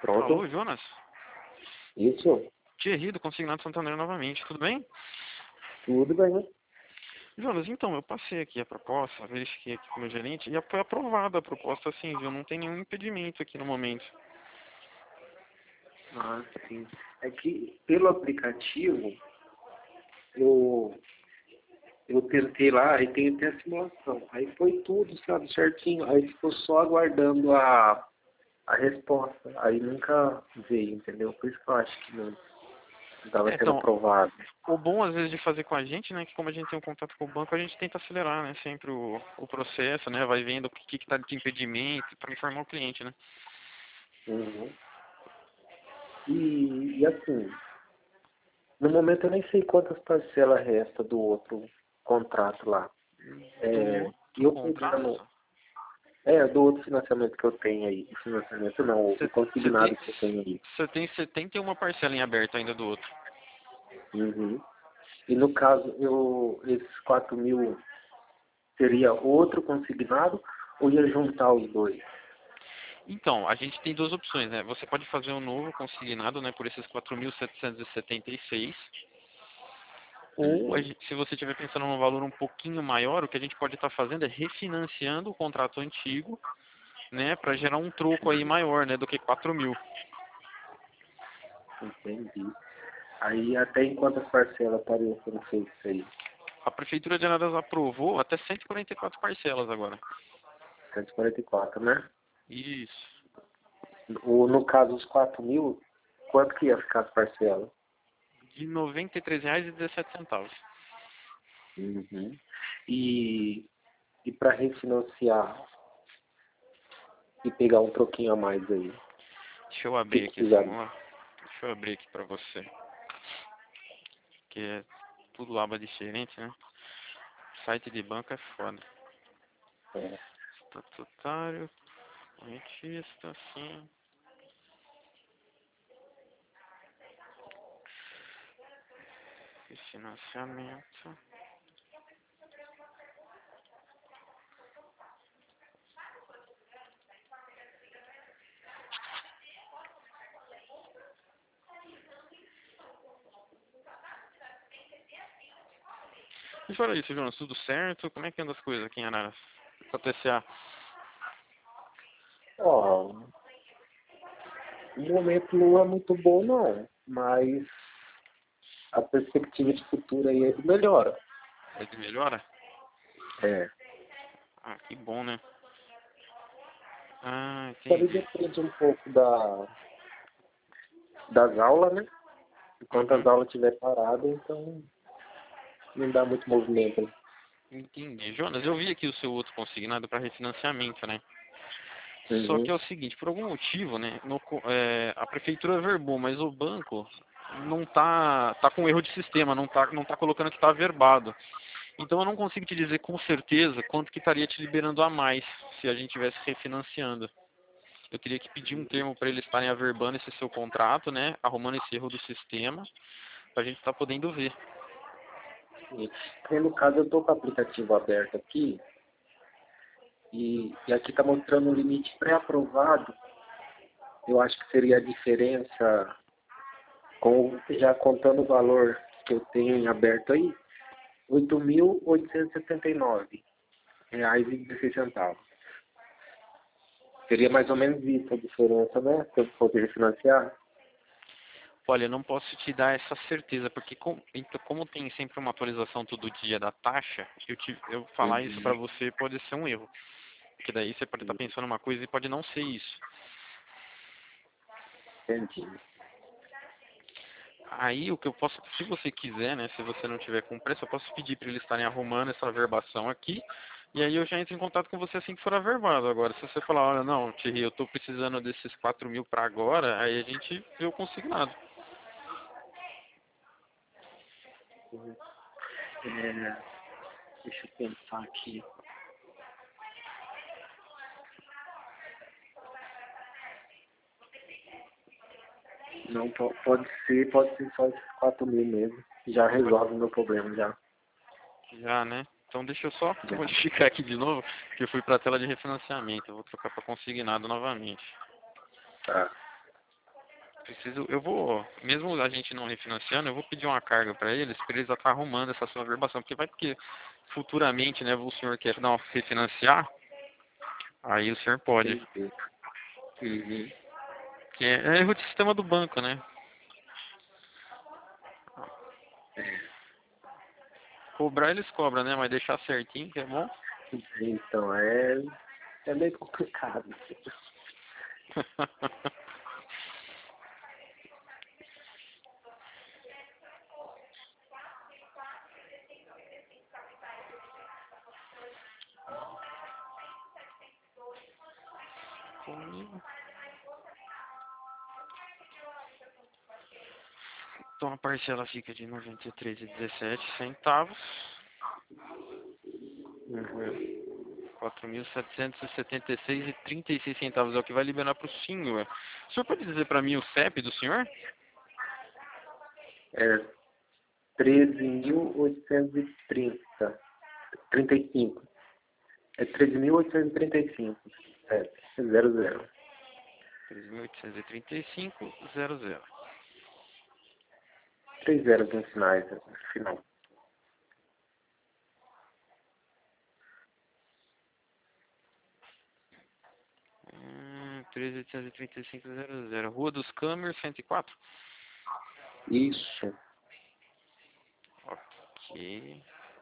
Pronto? Alô, Jonas? Isso? Thierry, do Consignado Santander novamente, tudo bem? Tudo bem, né? Jonas, então, eu passei aqui a proposta, verifiquei aqui com o meu gerente e foi aprovada a proposta assim, viu? Não tem nenhum impedimento aqui no momento. Ah, sim. É que pelo aplicativo, eu, eu tentei lá e tem até a simulação. Aí foi tudo, sabe, certinho. Aí ficou só aguardando a resposta. Aí nunca veio, entendeu? Por isso que eu acho que não estava sendo Então, aprovado. o bom às vezes de fazer com a gente, né, que como a gente tem um contato com o banco, a gente tenta acelerar, né, sempre o processo, né, vai vendo o que está de impedimento para informar o cliente, né. Uhum. E assim, no momento eu nem sei quantas parcelas resta do outro contrato lá. Do E outro eu pegando. contrato, Do outro financiamento que eu tenho aí. O financiamento não, o consignado que eu tenho aí. você tem 71 parcelas em aberto ainda do outro. Uhum. E no caso, esses 4.000 seria outro consignado ou ia juntar os dois? Então, a gente tem duas opções, né? Você pode fazer um novo consignado, né, por esses 4.776. Ou, Uhum. se você estiver pensando num valor um pouquinho maior, o que a gente pode estar fazendo é refinanciando o contrato antigo, né, para gerar um troco aí maior, né, do que 4.000. Entendi. Aí até em quantas parcelas estaria sendo feito isso aí? A Prefeitura de Araras aprovou até 144 parcelas agora. 144, né? Isso. No caso, os 4.000, quanto que ia ficar as parcelas? De R$ 93,17. Uhum. E, e para refinanciar e pegar um troquinho a mais aí? Deixa eu O que abrir aqui esse precisaria? mo- Deixa eu abrir aqui para você. Que é tudo aba diferente, né? Site de banco é foda. É. Estatutário, correntista, sim. Financiamento. E fora isso, Jonas, tudo certo? Como é que anda as coisas aqui em Araras? Com a TCA? Ó, o momento não é muito bom não, mas a perspectiva de futuro aí é de melhora. É de melhora? É. Ah, que bom, né? Ah, Isso ali entendi. depende um pouco das aulas, né? Enquanto as Uhum, aulas estiver paradas, então não dá muito movimento. entendi. Jonas, eu vi aqui o seu outro consignado para refinanciamento, né? Só que Uhum. é o seguinte, por algum motivo, né, a prefeitura verbou, mas o banco não tá com erro de sistema, não tá colocando que está averbado. Então eu não consigo te dizer com certeza quanto que estaria te liberando a mais se a gente estivesse refinanciando. Eu teria que pedir um termo para eles estarem averbando esse seu contrato, né, arrumando esse erro do sistema, para a gente estar podendo ver. E no caso eu estou com o aplicativo aberto aqui e aqui está mostrando o limite pré-aprovado. Eu acho que seria a diferença, já contando o valor que eu tenho em aberto aí, R$ 8.879,16. Seria mais ou menos isso a diferença, né? Se eu fosse refinanciar. Olha, eu não posso te dar essa certeza, porque então, como tem sempre uma atualização todo dia da taxa, eu falar isso para Uhum. você pode ser um erro. Porque daí você pode estar pensando uma coisa e pode não ser isso. Entendi. Aí o que eu posso, se você quiser, né, se você não tiver com pressa, eu posso pedir para eles estarem arrumando essa averbação aqui. E aí eu já entro em contato com você assim que for averbado. Agora, se você falar, olha, não, Thierry, eu estou precisando desses 4.000 para agora, aí a gente vê o consignado. Uhum. É, deixa eu pensar aqui. Não, pode ser só esses 4.000 mesmo. Já resolve o meu problema, já. Já, né? Então deixa eu só Já. modificar aqui de novo, que eu fui para a tela de refinanciamento. Eu vou trocar para consignado novamente. Tá. Preciso, eu vou, mesmo a gente não refinanciando, eu vou pedir uma carga para eles estar arrumando essa sua averbação, porque futuramente, né, o senhor quer dar refinanciar, aí o senhor pode. Entendi. Uhum. Que é erro de sistema do banco, né? Cobrar eles cobram, né? Mas deixar certinho, que é bom. Então, é meio complicado. Então a parcela fica de 93,17 centavos. Uhum. 4.776,36 centavos é o que vai liberar para o senhor. O senhor pode dizer para mim o CEP do senhor? É 13.830. 35. É 13.835. É, 00. 3.835,00. 3 zeros no finais, no final. Hum, 13.835,00. Rua dos Câmeras, 104. Isso. Ok.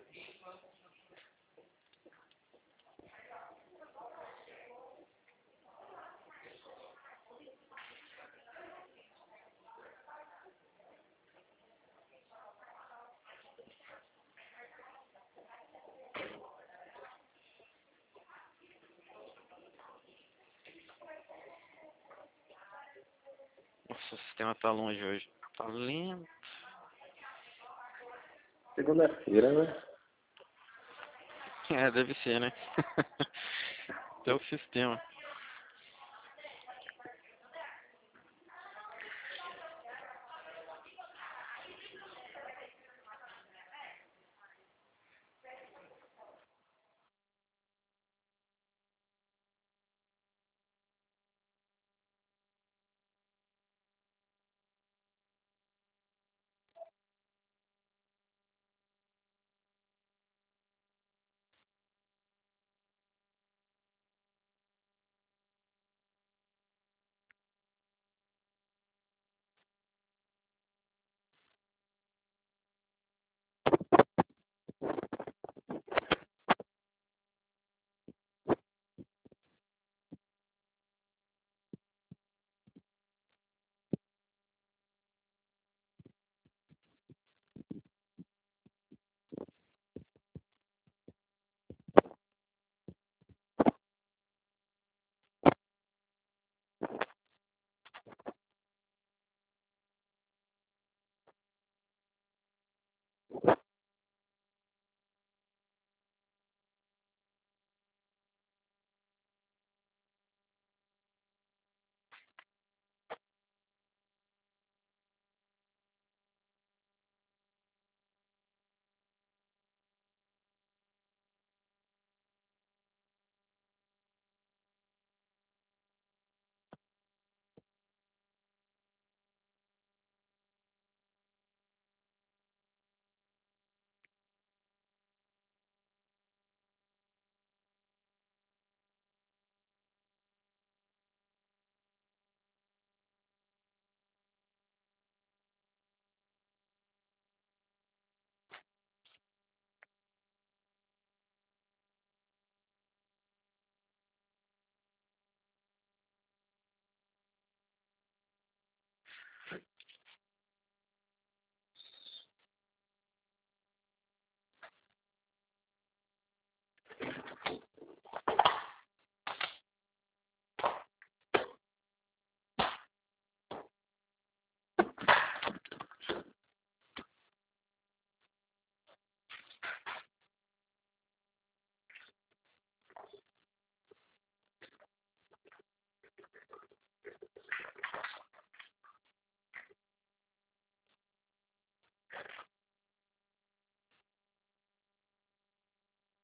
Nossa, o sistema tá longe hoje. Tá lento. Segunda-feira, né? É, deve ser, né? Até o sistema.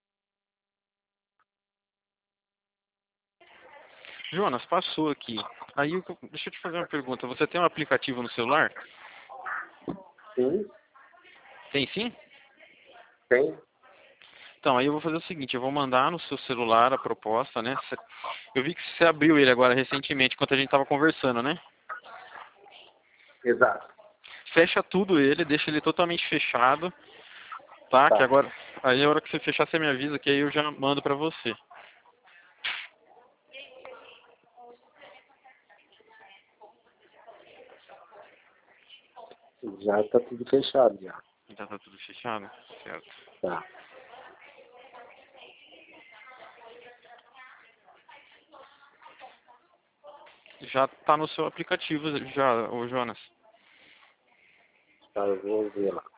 Jonas, passou aqui. Aí, deixa eu te fazer uma pergunta. Você tem um aplicativo no celular? Sim, Tem sim? tem. Então, aí eu vou fazer o seguinte, eu vou mandar no seu celular a proposta, né? Eu vi que você abriu ele agora recentemente, enquanto a gente estava conversando, né? Exato. Fecha tudo ele, deixa ele totalmente fechado, tá? Que Tá. agora, aí a hora que você fechar, você me avisa que aí eu já mando pra você. Já tá tudo fechado já. Já tá tudo fechado? Certo. Tá. Já tá no seu aplicativo já, ô Jonas. Tá, eu vou ver lá.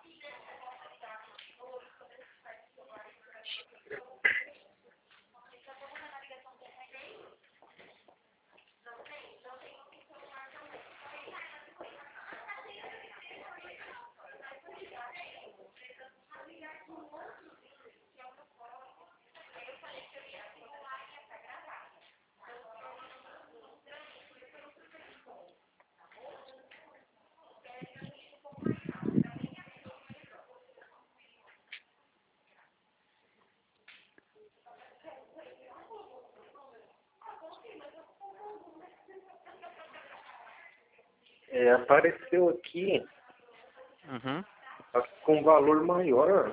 Apareceu aqui Uhum. com valor maior.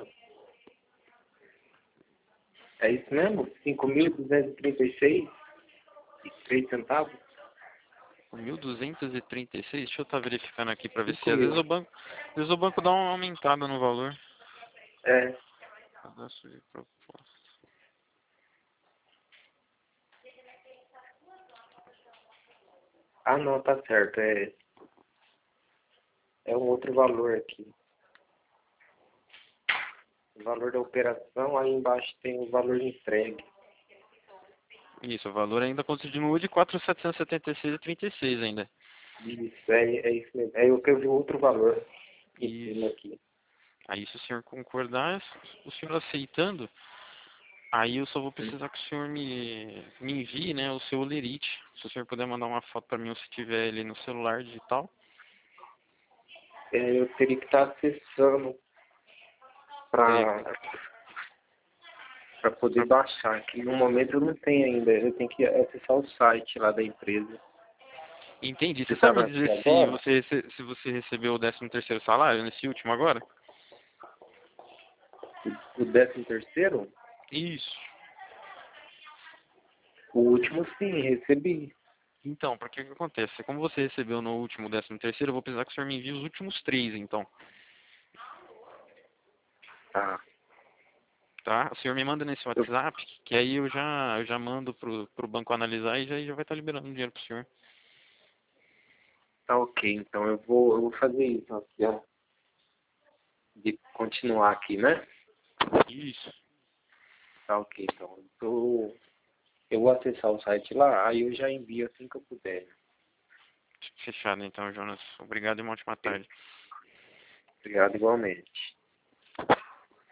É isso mesmo? 5.236,03 centavos? 1.236, deixa eu estar verificando aqui pra ver se 5 às mil. vezes o banco dá uma aumentada no valor. É. Cadastro de proposta. Ah, não, tá certo. É um outro valor aqui. O valor da operação, aí embaixo tem o valor entregue. Isso, o valor ainda continua de 4.776,36 ainda. Isso, é isso mesmo. É eu que eu vi outro valor em cima Isso. aqui. Aí se o senhor concordar, o senhor aceitando, aí eu só vou precisar que o senhor me envie, né, o seu olerite. Se o senhor puder mandar uma foto para mim ou se tiver ele no celular digital. Eu teria que estar acessando Teria- para poder baixar. Aqui no momento eu não tenho ainda. Eu tenho que acessar o site lá da empresa. Entendi. Você Você sabe estava me aqui dizer se agora? você recebeu o 13º salário nesse último agora? O 13º? Isso. O último sim, recebi. Então, porque o que acontece? Como você recebeu no último 13º, eu vou precisar que o senhor me envie os últimos 3, então. Tá. Tá? O senhor me manda nesse Eu- WhatsApp, que aí eu já mando pro banco analisar e já vai estar liberando o dinheiro pro senhor. Tá ok, então eu vou fazer isso aqui, ó. De continuar aqui, né? Isso. Tá ok, então. Eu vou acessar o site lá, aí eu já envio assim que eu puder. Fechado então, Jonas. Obrigado e uma ótima tarde. Obrigado igualmente.